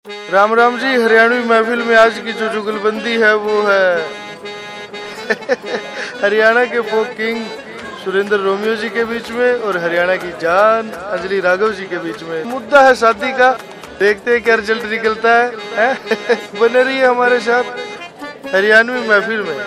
राम राम जी। हरियाणवी महफिल में आज की जो जुगलबंदी है वो है हरियाणा के folk king Surender Romeo ji के बीच में और हरियाणा की जान अंजलि राघव जी के बीच में। मुद्दा है शादी का, देखते हैं क्या रिजल्ट निकलता है? बने रहिए हमारे साथ हरियाणवी महफिल में।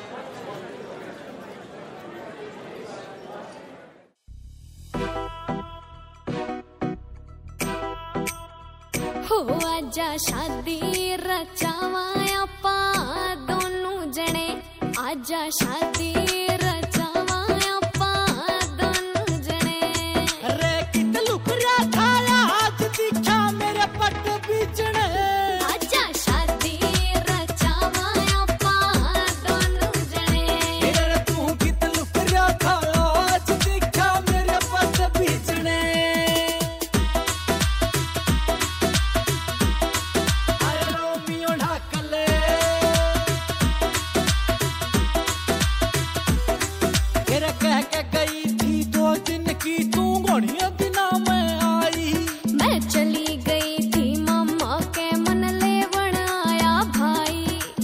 हो आजा शादी रचावा आपा दोनों जने, आजा शादी रचावा आपा दोनों जने। अरे कित लुक रहा था आज दिखा मेरे पट बीचने, आजा शादी रचावा आपा दोनों जने। अरे तू कित लुक रहा था आज दिखा मेरे पट बीचने। कह के गई थी 2 दिन की तू घोड़िया बिना मैं आई, मैं चली गई थी मम्मा के मन लेवण आया भाई।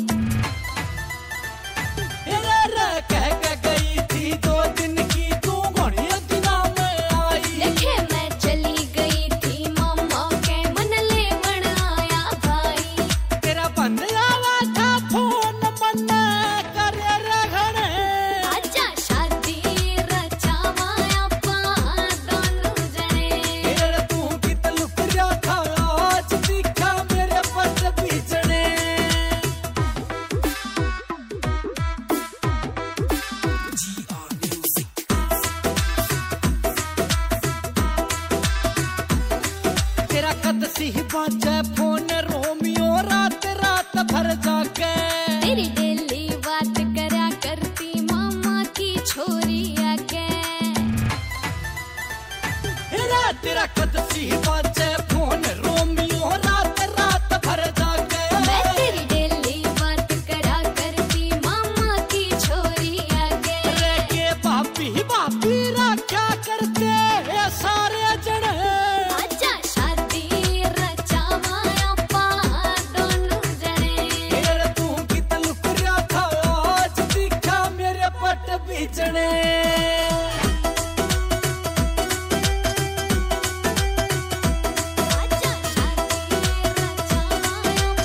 कह के गई थी 2 दिन की तू घोड़िया बिना मैं आई। देखे मैं चली गई थी मम्मा के मन लेवण आया भाई। तेरा बंद आवा था फोन मन करे रगड़े, आजा शादी रचावा आपा दोनों जने। तू कित लुक रहा था आज दिखा मेरे पट बीचने। तेरा कद सी बाजे फोन रोमियो रात रात भर जाके, तेरी डेली बात करा करती मामा की छोरी आके। तेरा कद सी बाजे फोन रोमियो रात रात भर जाके। मैं तेरी डेली बात करा करती मामा की छोरी आके। रे के भाभी भाभी क्या करते हैं सारे जने। आजा शादी रचावा आपा दोनों जने। तू कित लुक रहा था आज दिखा मेरे पट बीचने। आजा शादी रचावा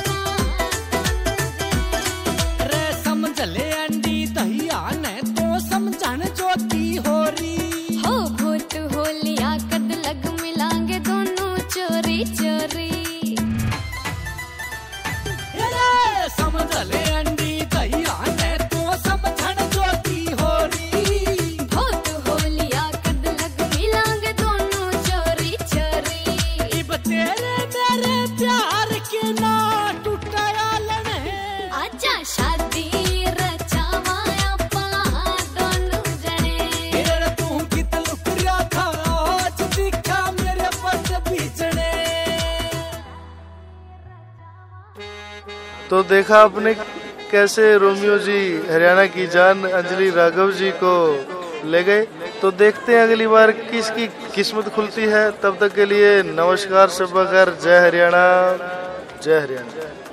आपा। रे समझ ले अंडी दहिया ने तो समझण जोती हो रही। हो भूत हो लिया कद लग मिलांगे दोनों चोरी चोरी। रे समझ ले अंडी दहिया ने तो समझण जोती हो रही। भूत हो लिया कद लग मिलांगे दोनों चोरी चोरी। इब तेरे मेरे प्यार के ना टूटाया लने, आजा शादी रचावा आपा दोनों जने। तू कित लुक रहा था आज दिखा मेरे पट बीचने। तो देखा आपने कैसे रोमियो जी हरियाणा की जान अंजलि राघव जी को ले गए। तो देखते हैं अगली बार किसकी किस्मत खुलती है। तब तक के लिए नमस्कार, शब्बा खैर, जय हरियाणा, जय हरियाणा।